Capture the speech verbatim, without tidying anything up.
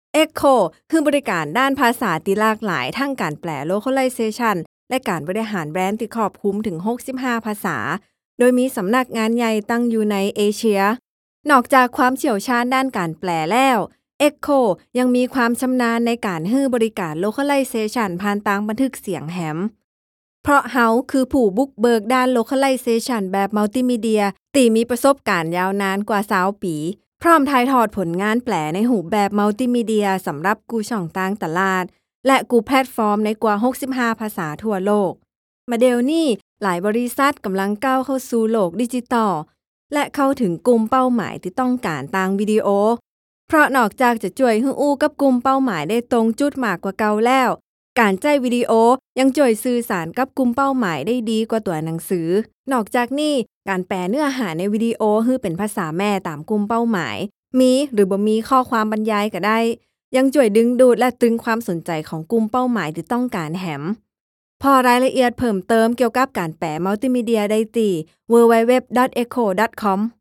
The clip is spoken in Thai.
Echo คือบริการด้านภาษาที่หลากหลายทั้งการแปล localization และการบริหารแบรนด์ที่ครอบคลุมถึงหกสิบห้าภาษาโดยมีสำนักงานใหญ่ตั้งอยู่ในเอเชียนอกจากความเชี่ยวชาญด้านการแปลแล้ว Echo ยังมีความชำนาญในการให้บริการ localization ผ่านต่างบันทึกเสียงแหมเพราะเฮาคือผู้บุกเบิกด้าน localization แบบมัลติมีเดียที่มีประสบการณ์ยาวนานกว่ายี่สิบปีพร้อมถ่ายทอดผลงานแปลในรูปแบบมัลติมีเดียสำหรับกูช่องต่างตลาดและกูแพลตฟอร์มในกว่าหกสิบห้าภาษาทั่วโลกมาเดี๋ยวนี้หลายบริษัทกำลังก้าวเข้าสู่โลกดิจิตอลและเข้าถึงกลุ่มเป้าหมายที่ต้องการต่างวิดีโอเพราะนอกจากจะช่วยให้อู้กับกลุ่มเป้าหมายได้ตรงจุดมากกว่าเก่าแล้วการใช้วิดีโอยังช่วยสื่อสารกับกลุ่มเป้าหมายได้ดีกว่าตัวหนังสือนอกจากนี้การแปลเนื้อหาในวิดีโอให้เป็นภาษาแม่ตามกลุ่มเป้าหมายมีหรือบ่มีข้อความบรรยายก็ได้ยังช่วยดึงดูดและตึงความสนใจของกลุ่มเป้าหมายที่ต้องการแหมพอรายละเอียดเพิ่มเติมเกี่ยวกับการแปลมัลติมีเดียได้ที่ ดับเบิลยู ดับเบิลยู ดับเบิลยู ดอท เอช โค ดอท คอม